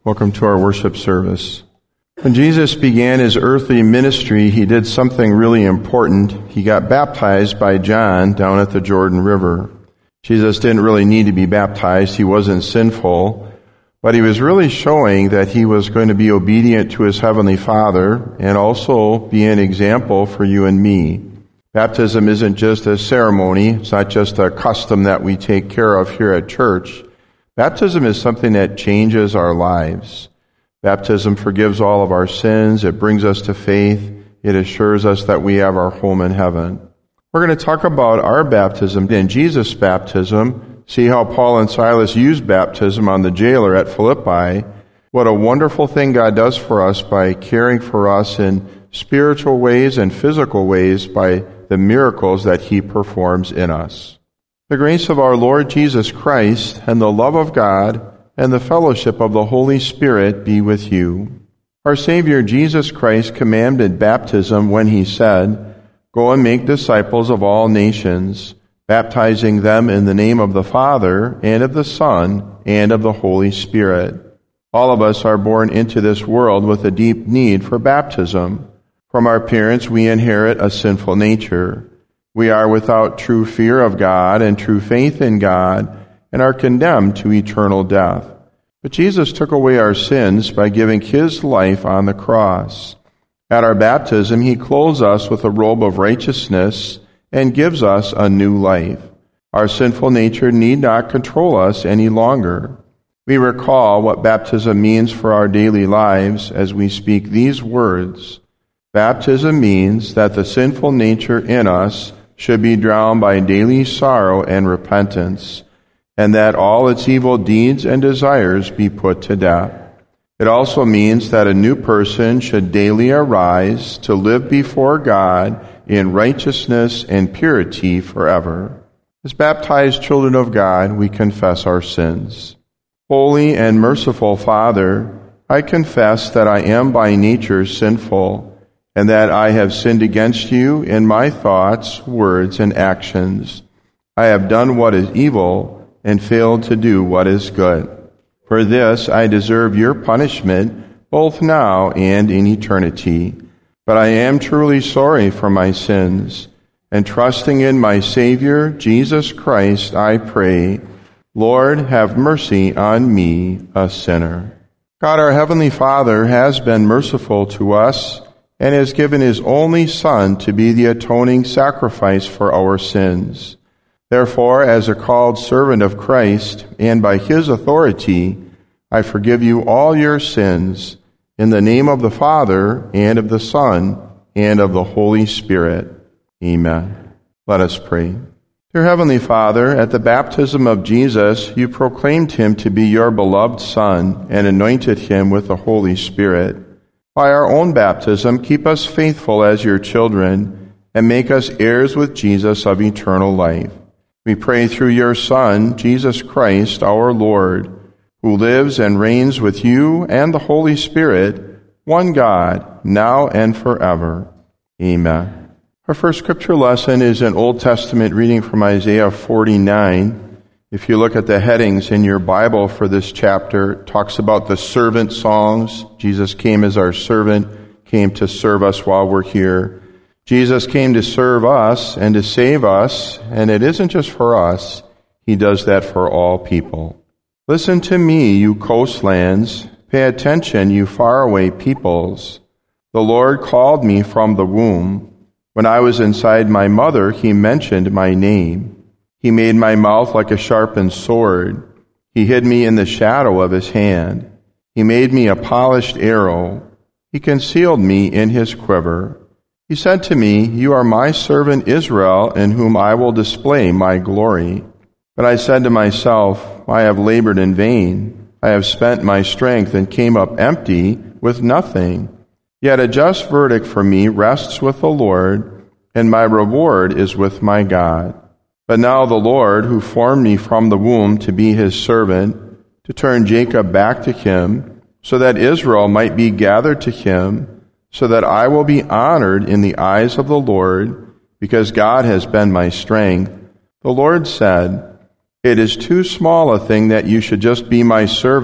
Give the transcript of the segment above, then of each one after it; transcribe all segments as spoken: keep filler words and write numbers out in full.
Welcome to our worship service. When Jesus began his earthly ministry, he did something really important. He got baptized by John down at the Jordan River. Jesus didn't really need to be baptized. He wasn't sinful, but he was really showing that he was going to be obedient to his heavenly Father and also be an example for you and me. Baptism isn't just a ceremony. It's not just a custom that we take care of here at church. Baptism is something that changes our lives. Baptism forgives all of our sins. It brings us to faith. It assures us that we have our home in heaven. We're going to talk about our baptism and Jesus' baptism, see how Paul and Silas used baptism on the jailer at Philippi. What a wonderful thing God does for us by caring for us in spiritual ways and physical ways by the miracles that he performs in us. The grace of our Lord Jesus Christ and the love of God and the fellowship of the Holy Spirit be with you. Our Savior Jesus Christ commanded baptism when he said, "Go and make disciples of all nations, baptizing them in the name of the Father and of the Son and of the Holy Spirit." All of us are born into this world with a deep need for baptism. From our parents, we inherit a sinful nature. We are without true fear of God and true faith in God and are condemned to eternal death. But Jesus took away our sins by giving his life on the cross. At our baptism, he clothes us with a robe of righteousness and gives us a new life. Our sinful nature need not control us any longer. We recall what baptism means for our daily lives as we speak these words. Baptism means that the sinful nature in us should be drowned by daily sorrow and repentance, and that all its evil deeds and desires be put to death. It also means that a new person should daily arise to live before God in righteousness and purity forever. As baptized children of God, we confess our sins. Holy and merciful Father, I confess that I am by nature sinful, and that I have sinned against you in my thoughts, words, and actions. I have done what is evil and failed to do what is good. For this I deserve your punishment, both now and in eternity. But I am truly sorry for my sins, and trusting in my Savior, Jesus Christ, I pray, Lord, have mercy on me, a sinner. God, our Heavenly Father, has been merciful to us and has given his only Son to be the atoning sacrifice for our sins. Therefore, as a called servant of Christ, and by his authority, I forgive you all your sins, in the name of the Father, and of the Son, and of the Holy Spirit. Amen. Let us pray. Dear Heavenly Father, at the baptism of Jesus, you proclaimed him to be your beloved Son, and anointed him with the Holy Spirit. By our own baptism, keep us faithful as your children, and make us heirs with Jesus of eternal life. We pray through your Son, Jesus Christ, our Lord, who lives and reigns with you and the Holy Spirit, one God, now and forever. Amen. Our first scripture lesson is an Old Testament reading from Isaiah forty-nine. If you look at the headings in your Bible for this chapter, it talks about the servant songs. Jesus came as our servant, came to serve us while we're here. Jesus came to serve us and to save us, and it isn't just for us. He does that for all people. Listen to me, you coastlands. Pay attention, you faraway peoples. The Lord called me from the womb. When I was inside my mother, he mentioned my name. He made my mouth like a sharpened sword. He hid me in the shadow of his hand. He made me a polished arrow. He concealed me in his quiver. He said to me, "You are my servant Israel, in whom I will display my glory." But I said to myself, I have labored in vain. I have spent my strength and came up empty with nothing. Yet a just verdict for me rests with the Lord, and my reward is with my God. But now the Lord, who formed me from the womb to be his servant, to turn Jacob back to him, so that Israel might be gathered to him, so that I will be honored in the eyes of the Lord, because God has been my strength. The Lord said, "It is too small a thing that you should just be my servant,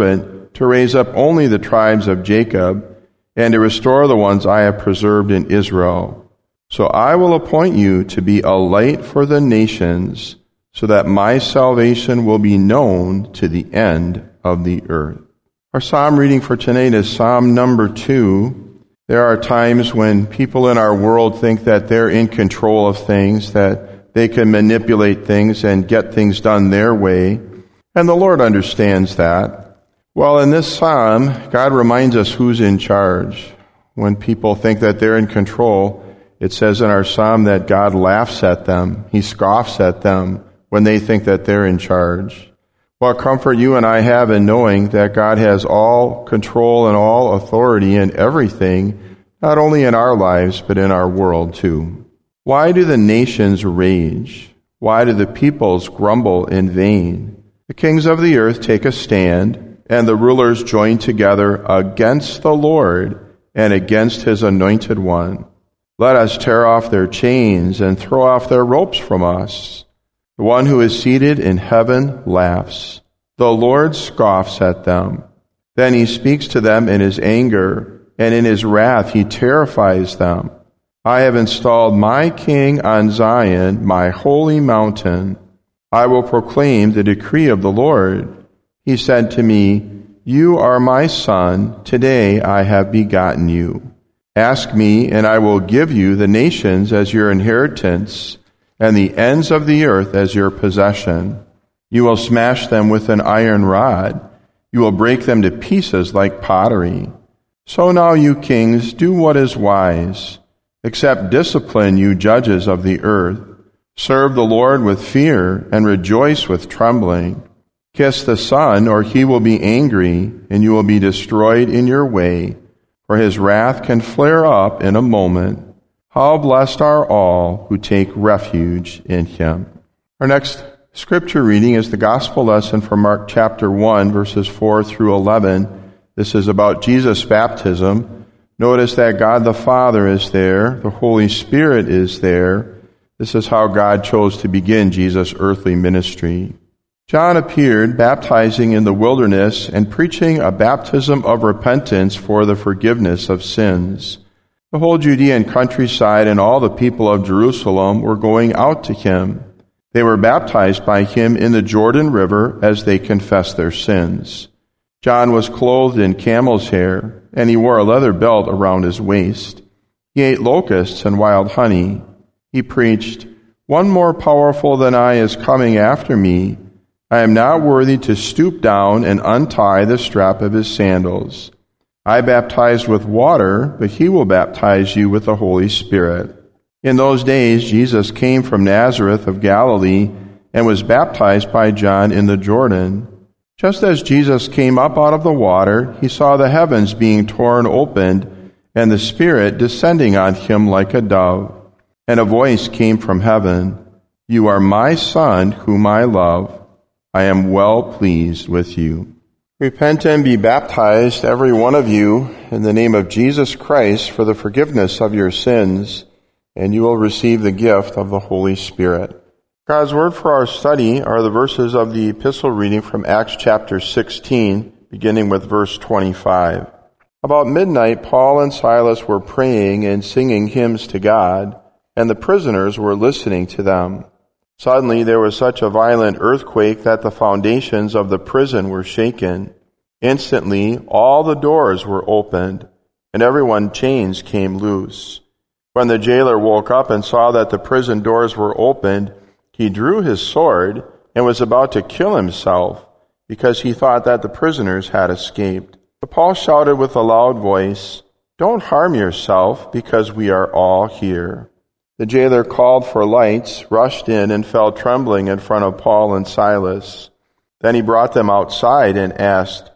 to raise up only the tribes of Jacob, and to restore the ones I have preserved in Israel. So I will appoint you to be a light for the nations, so that my salvation will be known to the end of the earth. Our psalm reading for tonight is Psalm number two. There are times when people in our world think that they're in control of things, that they can manipulate things and get things done their way, and the Lord understands that. Well, in this psalm, God reminds us who's in charge. When people think that they're in control, it says in our psalm that God laughs at them. He scoffs at them when they think that they're in charge. What comfort you and I have in knowing that God has all control and all authority in everything, not only in our lives, but in our world too. Why do the nations rage? Why do the peoples grumble in vain? The kings of the earth take a stand, and the rulers join together against the Lord and against his anointed one. Let us tear off their chains and throw off their ropes from us. The one who is seated in heaven laughs. The Lord scoffs at them. Then he speaks to them in his anger, and in his wrath he terrifies them. I have installed my king on Zion, my holy mountain. I will proclaim the decree of the Lord. He said to me, You are my son. Today I have begotten you. Ask me, and I will give you the nations as your inheritance, and the ends of the earth as your possession. You will smash them with an iron rod. You will break them to pieces like pottery. So now, you kings, do what is wise. Accept discipline, you judges of the earth. Serve the Lord with fear, and rejoice with trembling. Kiss the Son, or he will be angry, and you will be destroyed in your way, for his wrath can flare up in a moment. How blessed are all who take refuge in him. Our next scripture reading is the gospel lesson from Mark chapter one, verses four through eleven. This is about Jesus' baptism. Notice that God the Father is there, the Holy Spirit is there. This is how God chose to begin Jesus' earthly ministry. John appeared, baptizing in the wilderness and preaching a baptism of repentance for the forgiveness of sins. The whole Judean countryside and all the people of Jerusalem were going out to him. They were baptized by him in the Jordan River as they confessed their sins. John was clothed in camel's hair, and he wore a leather belt around his waist. He ate locusts and wild honey. He preached, One more powerful than I is coming after me. I am not worthy to stoop down and untie the strap of his sandals. I baptized with water, but he will baptize you with the Holy Spirit. In those days, Jesus came from Nazareth of Galilee and was baptized by John in the Jordan. Just as Jesus came up out of the water, he saw the heavens being torn open and the Spirit descending on him like a dove. And a voice came from heaven, You are my Son, whom I love. I am well pleased with you. Repent and be baptized, every one of you, in the name of Jesus Christ for the forgiveness of your sins, and you will receive the gift of the Holy Spirit. God's word for our study are the verses of the epistle reading from Acts chapter sixteen, beginning with verse twenty-five. About midnight, Paul and Silas were praying and singing hymns to God, and the prisoners were listening to them. Suddenly there was such a violent earthquake that the foundations of the prison were shaken. Instantly all the doors were opened, and everyone's chains came loose. When the jailer woke up and saw that the prison doors were opened, he drew his sword and was about to kill himself, because he thought that the prisoners had escaped. But Paul shouted with a loud voice, Don't harm yourself, because we are all here. The jailer called for lights, rushed in, and fell trembling in front of Paul and Silas. Then he brought them outside and asked,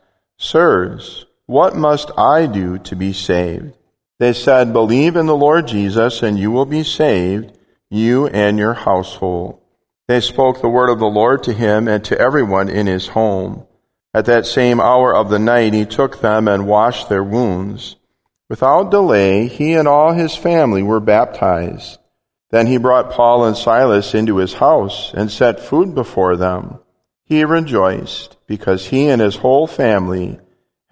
Sirs, what must I do to be saved? They said, Believe in the Lord Jesus, and you will be saved, you and your household. They spoke the word of the Lord to him and to everyone in his home. At that same hour of the night he took them and washed their wounds. Without delay, he and all his family were baptized. Then he brought Paul and Silas into his house and set food before them. He rejoiced because he and his whole family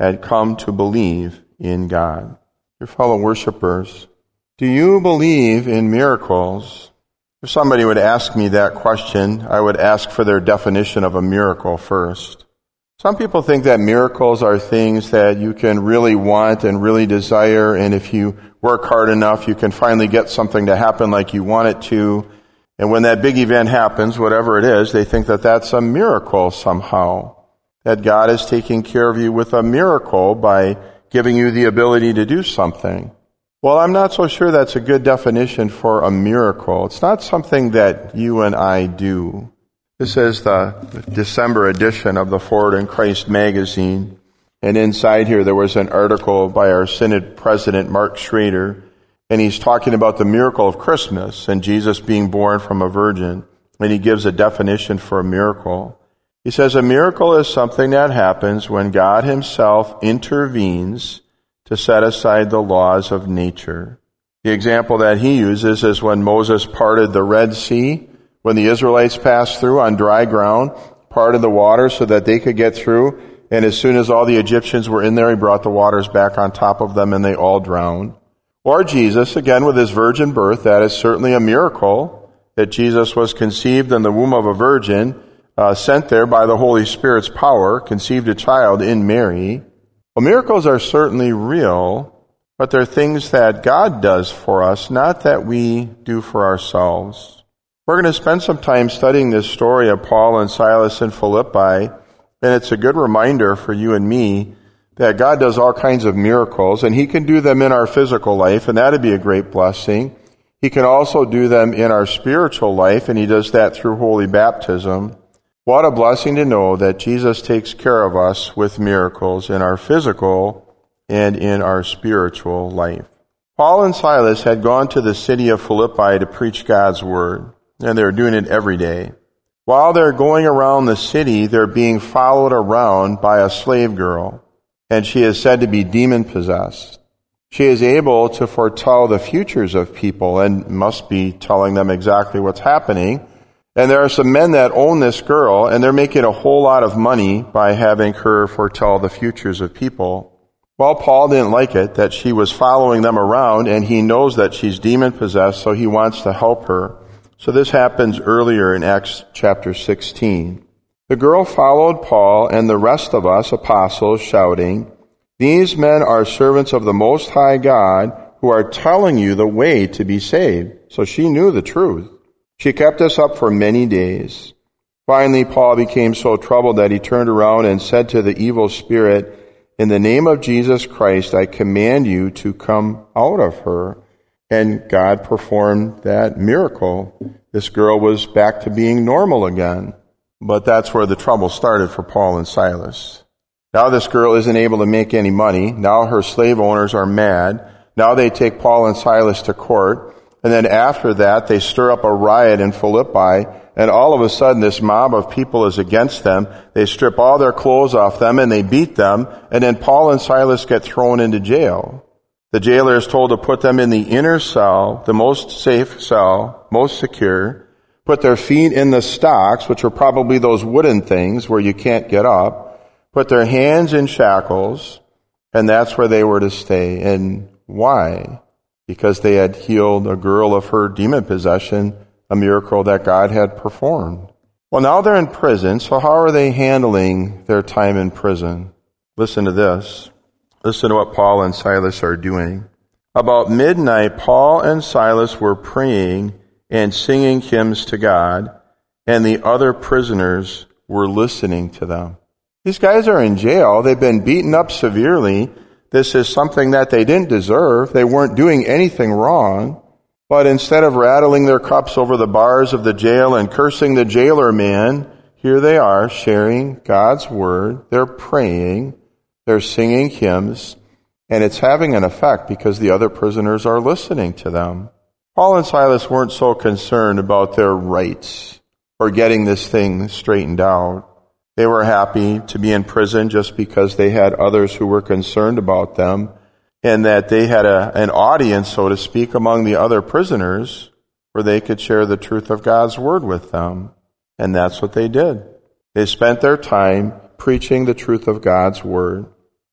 had come to believe in God. Your fellow worshipers, do you believe in miracles? If somebody would ask me that question, I would ask for their definition of a miracle first. Some people think that miracles are things that you can really want and really desire, and if you work hard enough, you can finally get something to happen like you want it to. And when that big event happens, whatever it is, they think that that's a miracle somehow. That God is taking care of you with a miracle by giving you the ability to do something. Well, I'm not so sure that's a good definition for a miracle. It's not something that you and I do. This is the December edition of the Forward in Christ magazine. And inside here there was an article by our Synod President, Mark Schrader, and he's talking about the miracle of Christmas and Jesus being born from a virgin. And he gives a definition for a miracle. He says, a miracle is something that happens when God himself intervenes to set aside the laws of nature. The example that he uses is when Moses parted the Red Sea, when the Israelites passed through on dry ground, parted the water so that they could get through, and as soon as all the Egyptians were in there, he brought the waters back on top of them and they all drowned. Or Jesus, again with his virgin birth, that is certainly a miracle, that Jesus was conceived in the womb of a virgin, uh, sent there by the Holy Spirit's power, conceived a child in Mary. Well, miracles are certainly real, but they're things that God does for us, not that we do for ourselves. We're going to spend some time studying this story of Paul and Silas in Philippi, and it's a good reminder for you and me that God does all kinds of miracles, and he can do them in our physical life, and that'd be a great blessing. He can also do them in our spiritual life, and he does that through holy baptism. What a blessing to know that Jesus takes care of us with miracles in our physical and in our spiritual life. Paul and Silas had gone to the city of Philippi to preach God's word, and they were doing it every day. While they're going around the city, they're being followed around by a slave girl, and she is said to be demon-possessed. She is able to foretell the futures of people and must be telling them exactly what's happening. And there are some men that own this girl, and they're making a whole lot of money by having her foretell the futures of people. Well, Paul didn't like it that she was following them around, and he knows that she's demon-possessed, so he wants to help her. So this happens earlier in Acts chapter sixteen. The girl followed Paul and the rest of us apostles, shouting, "These men are servants of the Most High God who are telling you the way to be saved." So she knew the truth. She kept us up for many days. Finally, Paul became so troubled that he turned around and said to the evil spirit, "In the name of Jesus Christ, I command you to come out of her." And God performed that miracle. This girl was back to being normal again. But that's where the trouble started for Paul and Silas. Now this girl isn't able to make any money. Now her slave owners are mad. Now they take Paul and Silas to court. And then after that, they stir up a riot in Philippi, and all of a sudden this mob of people is against them. They strip all their clothes off them, and they beat them, and then Paul and Silas get thrown into jail. The jailer is told to put them in the inner cell, the most safe cell, most secure, put their feet in the stocks, which are probably those wooden things where you can't get up, put their hands in shackles, and that's where they were to stay. And why? Because they had healed a girl of her demon possession, a miracle that God had performed. Well, now they're in prison, so how are they handling their time in prison? Listen to this. Listen to what Paul and Silas are doing. About midnight, Paul and Silas were praying and singing hymns to God, and the other prisoners were listening to them. These guys are in jail. They've been beaten up severely. This is something that they didn't deserve. They weren't doing anything wrong. But instead of rattling their cups over the bars of the jail and cursing the jailer man, here they are sharing God's word. They're praying. They're singing hymns. And it's having an effect because the other prisoners are listening to them. Paul and Silas weren't so concerned about their rights or getting this thing straightened out. They were happy to be in prison just because they had others who were concerned about them, and that they had a, an audience, so to speak, among the other prisoners where they could share the truth of God's word with them. And that's what they did. They spent their time preaching the truth of God's word.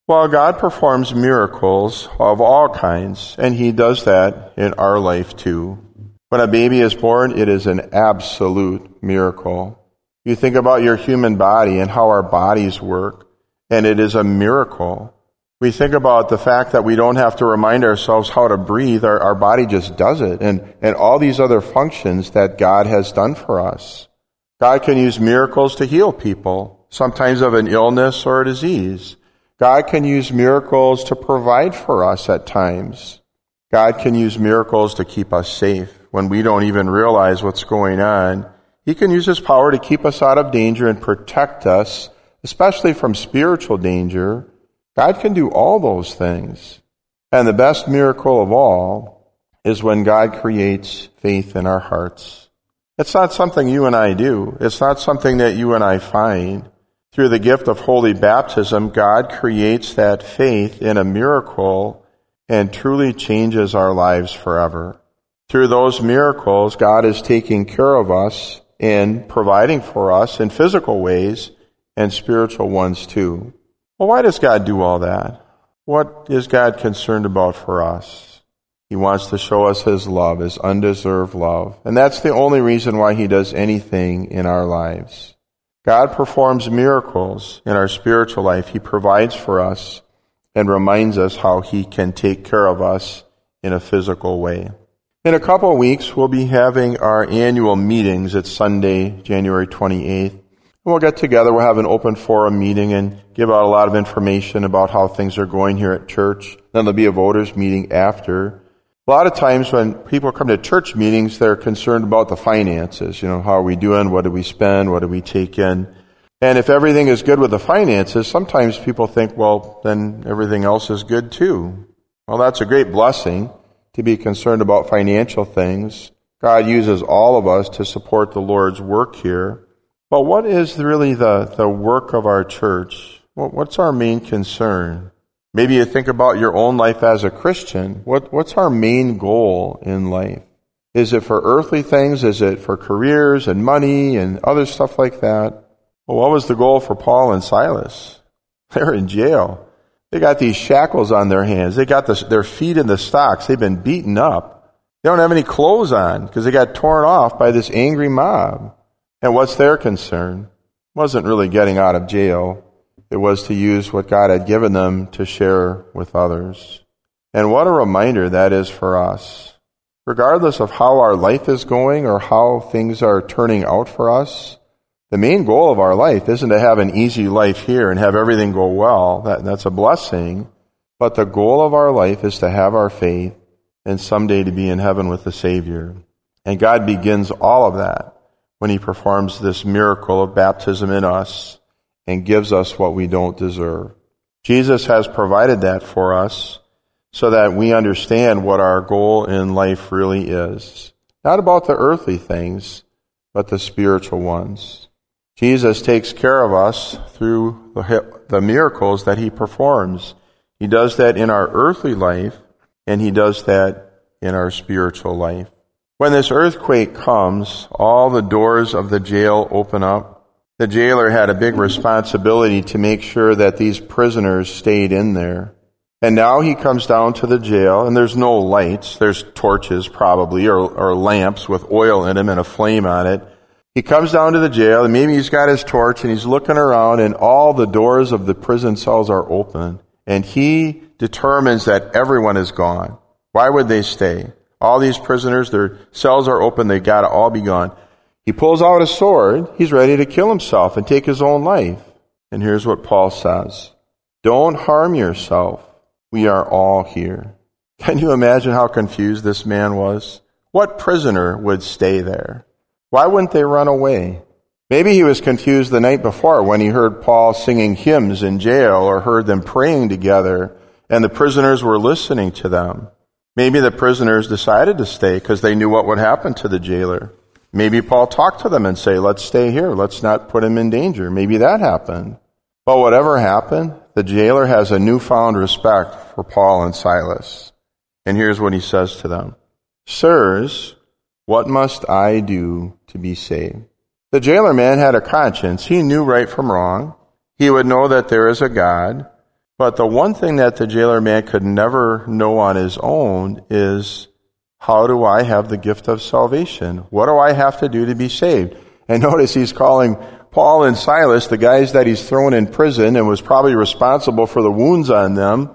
Well, God performs miracles of all kinds, and He does that in our life too. When a baby is born, it is an absolute miracle. You think about your human body and how our bodies work, and it is a miracle. We think about the fact that we don't have to remind ourselves how to breathe. Our, our body just does it, and, and all these other functions that God has done for us. God can use miracles to heal people, sometimes of an illness or a disease. God can use miracles to provide for us at times. God can use miracles to keep us safe when we don't even realize what's going on. He can use His power to keep us out of danger and protect us, especially from spiritual danger. God can do all those things. And the best miracle of all is when God creates faith in our hearts. It's not something you and I do. It's not something that you and I find. Through the gift of holy baptism, God creates that faith in a miracle and truly changes our lives forever. Through those miracles, God is taking care of us and providing for us in physical ways and spiritual ones too. Well, why does God do all that? What is God concerned about for us? He wants to show us His love, His undeserved love. And that's the only reason why He does anything in our lives. God performs miracles in our spiritual life. He provides for us and reminds us how He can take care of us in a physical way. In a couple of weeks, we'll be having our annual meetings. It's Sunday, January twenty-eighth. We'll get together, we'll have an open forum meeting and give out a lot of information about how things are going here at church. Then there'll be a voters meeting after. A lot of times when people come to church meetings, they're concerned about the finances. You know, how are we doing? What do we spend? What do we take in? And if everything is good with the finances, sometimes people think, well, then everything else is good too. Well, that's a great blessing to be concerned about financial things. God uses all of us to support the Lord's work here. But what is really the, the work of our church? What's our main concern? Maybe you think about your own life as a Christian. What, what's our main goal in life? Is it for earthly things? Is it for careers and money and other stuff like that? Well, what was the goal for Paul and Silas? They're in jail. They got these shackles on their hands. They got this, their feet in the stocks. They've been beaten up. They don't have any clothes on because they got torn off by this angry mob. And what's their concern? It wasn't really getting out of jail. It was to use what God had given them to share with others. And what a reminder that is for us. Regardless of how our life is going or how things are turning out for us, the main goal of our life isn't to have an easy life here and have everything go well. That, that's a blessing. But the goal of our life is to have our faith and someday to be in heaven with the Savior. And God begins all of that when He performs this miracle of baptism in us and gives us what we don't deserve. Jesus has provided that for us so that we understand what our goal in life really is. Not about the earthly things, but the spiritual ones. Jesus takes care of us through the, the miracles that He performs. He does that in our earthly life, and He does that in our spiritual life. When this earthquake comes, all the doors of the jail open up. The jailer had a big responsibility to make sure that these prisoners stayed in there. And now he comes down to the jail, and there's no lights. There's torches probably, or, or lamps with oil in them and a flame on it. He comes down to the jail, and maybe he's got his torch, and he's looking around, and all the doors of the prison cells are open. And he determines that everyone is gone. Why would they stay? All these prisoners, their cells are open, they gotta all be gone. He pulls out a sword, he's ready to kill himself and take his own life. And here's what Paul says. Don't harm yourself. We are all here. Can you imagine how confused this man was? What prisoner would stay there? Why wouldn't they run away? Maybe he was confused the night before when he heard Paul singing hymns in jail or heard them praying together and the prisoners were listening to them. Maybe the prisoners decided to stay because they knew what would happen to the jailer. Maybe Paul talked to them and say, let's stay here. Let's not put him in danger. Maybe that happened. But whatever happened, the jailer has a newfound respect for Paul and Silas. And here's what he says to them. Sirs, what must I do to be saved? The jailer man had a conscience. He knew right from wrong. He would know that there is a God. But the one thing that the jailer man could never know on his own is, how do I have the gift of salvation? What do I have to do to be saved? And notice he's calling Paul and Silas, the guys that he's thrown in prison and was probably responsible for the wounds on them,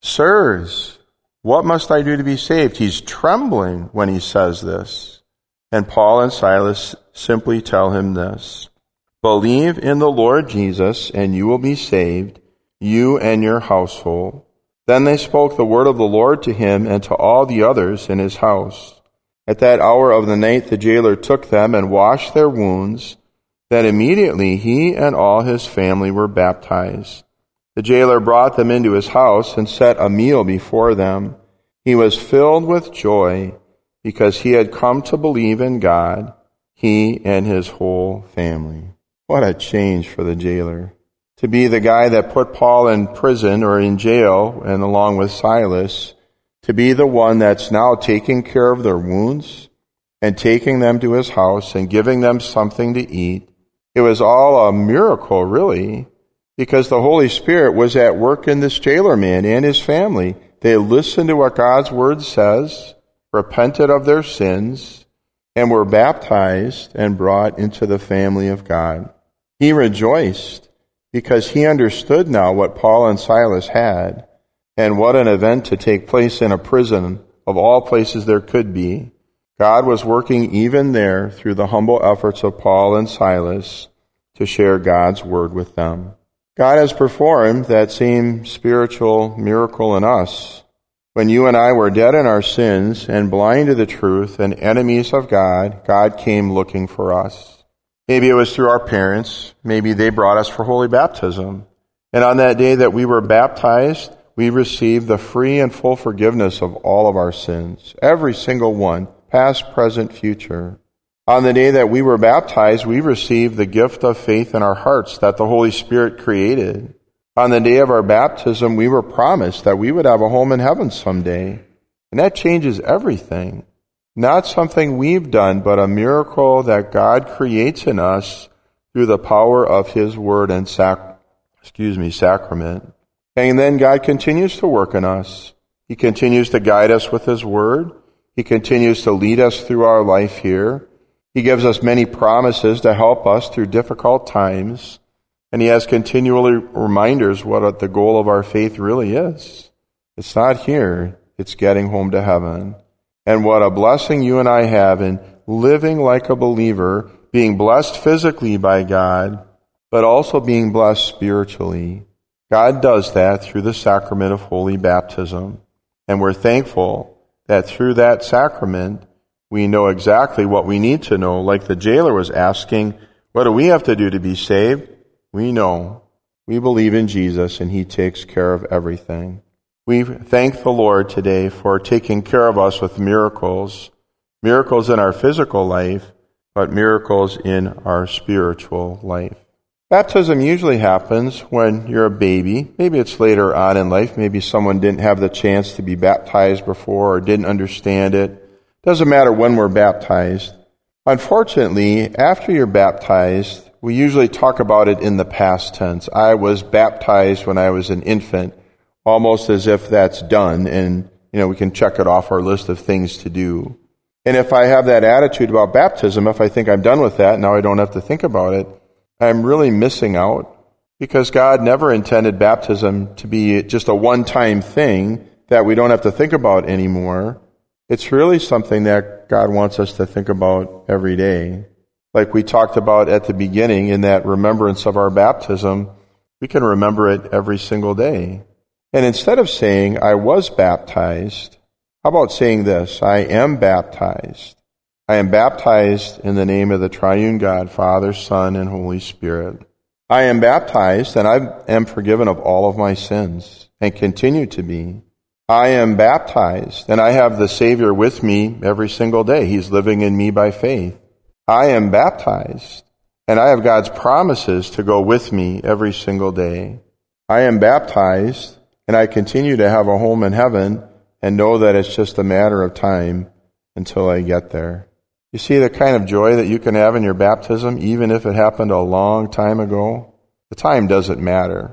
sirs, what must I do to be saved? He's trembling when he says this. And Paul and Silas simply tell him this: believe in the Lord Jesus and you will be saved, you and your household. Then they spoke the word of the Lord to him and to all the others in his house. At that hour of the night the jailer took them and washed their wounds. Then immediately he and all his family were baptized. The jailer brought them into his house and set a meal before them. He was filled with joy because he had come to believe in God, he and his whole family. What a change for the jailer. To be the guy that put Paul in prison or in jail, and along with Silas, to be the one that's now taking care of their wounds and taking them to his house and giving them something to eat. It was all a miracle, really, because the Holy Spirit was at work in this jailer man and his family. They listened to what God's word says, repented of their sins, and were baptized and brought into the family of God. He rejoiced because he understood now what Paul and Silas had, and what an event to take place in a prison of all places there could be. God was working even there through the humble efforts of Paul and Silas to share God's word with them. God has performed that same spiritual miracle in us. When you and I were dead in our sins and blind to the truth and enemies of God, God came looking for us. Maybe it was through our parents. Maybe they brought us for holy baptism. And on that day that we were baptized, we received the free and full forgiveness of all of our sins. Every single one, past, present, future. On the day that we were baptized, we received the gift of faith in our hearts that the Holy Spirit created. On the day of our baptism, we were promised that we would have a home in heaven someday. And that changes everything. Not something we've done, but a miracle that God creates in us through the power of his word and sac- excuse me, sacrament. And then God continues to work in us. He continues to guide us with his word. He continues to lead us through our life here. He gives us many promises to help us through difficult times. And he has continually reminders what the goal of our faith really is. It's not here. It's getting home to heaven. And what a blessing you and I have in living like a believer, being blessed physically by God, but also being blessed spiritually. God does that through the sacrament of holy baptism. And we're thankful that through that sacrament, we know exactly what we need to know. Like the jailer was asking, what do we have to do to be saved? We know. We believe in Jesus and he takes care of everything. We thank the Lord today for taking care of us with miracles, miracles in our physical life, but miracles in our spiritual life. Baptism usually happens when you're a baby. Maybe it's later on in life. Maybe someone didn't have the chance to be baptized before or didn't understand it. Doesn't matter when we're baptized. Unfortunately, after you're baptized, we usually talk about it in the past tense. I was baptized when I was an infant. Almost as if that's done and, you know, we can check it off our list of things to do. And if I have that attitude about baptism, if I think I'm done with that, now I don't have to think about it, I'm really missing out, because God never intended baptism to be just a one-time thing that we don't have to think about anymore. It's really something that God wants us to think about every day. Like we talked about at the beginning in that remembrance of our baptism, we can remember it every single day. And instead of saying, I was baptized, how about saying this, I am baptized. I am baptized in the name of the triune God, Father, Son, and Holy Spirit. I am baptized and I am forgiven of all of my sins and continue to be. I am baptized and I have the Savior with me every single day. He's living in me by faith. I am baptized and I have God's promises to go with me every single day. I am baptized and I continue to have a home in heaven and know that it's just a matter of time until I get there. You see the kind of joy that you can have in your baptism, even if it happened a long time ago? The time doesn't matter,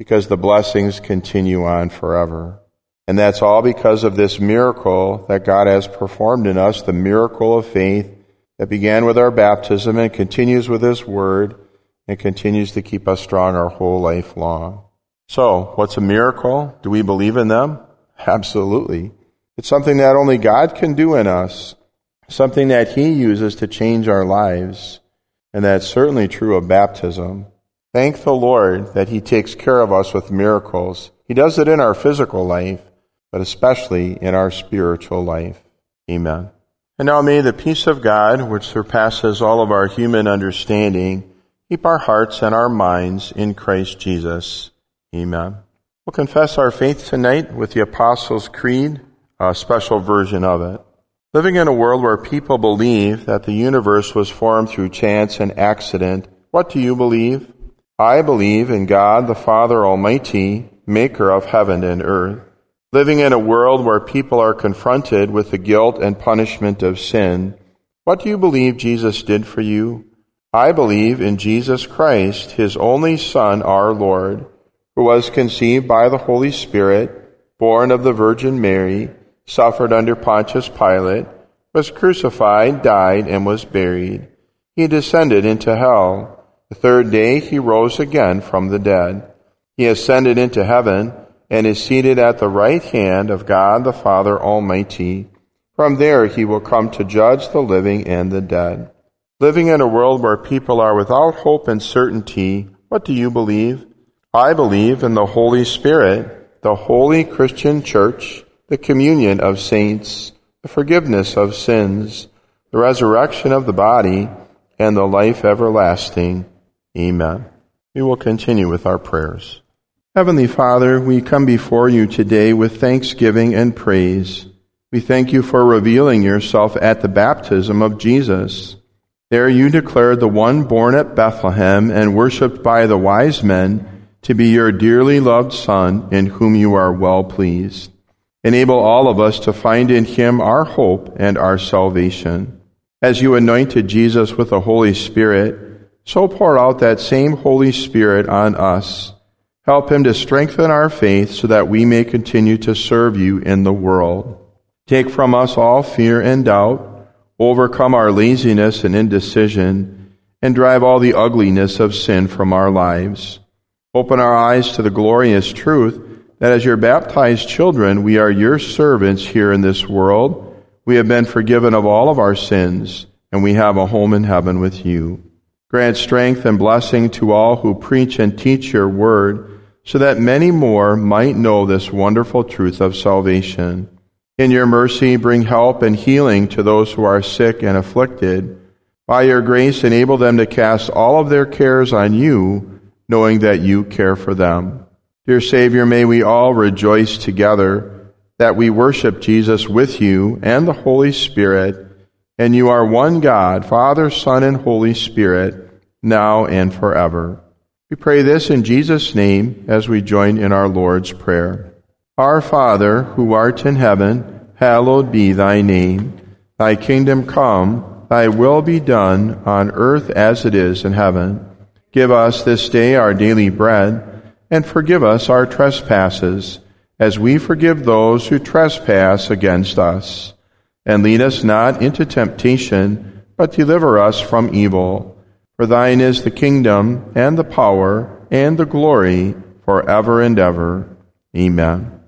because the blessings continue on forever. And that's all because of this miracle that God has performed in us, the miracle of faith that began with our baptism and continues with His Word and continues to keep us strong our whole life long. So, what's a miracle? Do we believe in them? Absolutely. It's something that only God can do in us, something that He uses to change our lives, and that's certainly true of baptism. Thank the Lord that He takes care of us with miracles. He does it in our physical life, but especially in our spiritual life. Amen. And now may the peace of God, which surpasses all of our human understanding, keep our hearts and our minds in Christ Jesus. Amen. We'll confess our faith tonight with the Apostles' Creed, a special version of it. Living in a world where people believe that the universe was formed through chance and accident, what do you believe? I believe in God, the Father Almighty, maker of heaven and earth. Living in a world where people are confronted with the guilt and punishment of sin, what do you believe Jesus did for you? I believe in Jesus Christ, His only Son, our Lord, who was conceived by the Holy Spirit, born of the Virgin Mary, suffered under Pontius Pilate, was crucified, died, and was buried. He descended into hell. The third day He rose again from the dead. He ascended into heaven and is seated at the right hand of God the Father Almighty. From there He will come to judge the living and the dead. Living in a world where people are without hope and certainty, what do you believe? I believe in the Holy Spirit, the holy Christian Church, the communion of saints, the forgiveness of sins, the resurrection of the body, and the life everlasting. Amen. We will continue with our prayers. Heavenly Father, we come before you today with thanksgiving and praise. We thank you for revealing yourself at the baptism of Jesus. There you declared the one born at Bethlehem and worshipped by the wise men to be your dearly loved Son, in whom you are well pleased. Enable all of us to find in Him our hope and our salvation. As you anointed Jesus with the Holy Spirit, so pour out that same Holy Spirit on us. Help Him to strengthen our faith so that we may continue to serve you in the world. Take from us all fear and doubt, overcome our laziness and indecision, and drive all the ugliness of sin from our lives. Open our eyes to the glorious truth that as your baptized children, we are your servants here in this world. We have been forgiven of all of our sins, and we have a home in heaven with you. Grant strength and blessing to all who preach and teach your word, so that many more might know this wonderful truth of salvation. In your mercy, bring help and healing to those who are sick and afflicted. By your grace, enable them to cast all of their cares on you, knowing that you care for them. Dear Savior, may we all rejoice together that we worship Jesus with you and the Holy Spirit, and you are one God, Father, Son, and Holy Spirit, now and forever. We pray this in Jesus' name as we join in our Lord's Prayer. Our Father, who art in heaven, hallowed be thy name. Thy kingdom come, thy will be done on earth as it is in heaven. Give us this day our daily bread, and forgive us our trespasses, as we forgive those who trespass against us. And lead us not into temptation, but deliver us from evil. For thine is the kingdom, and the power, and the glory, forever and ever. Amen.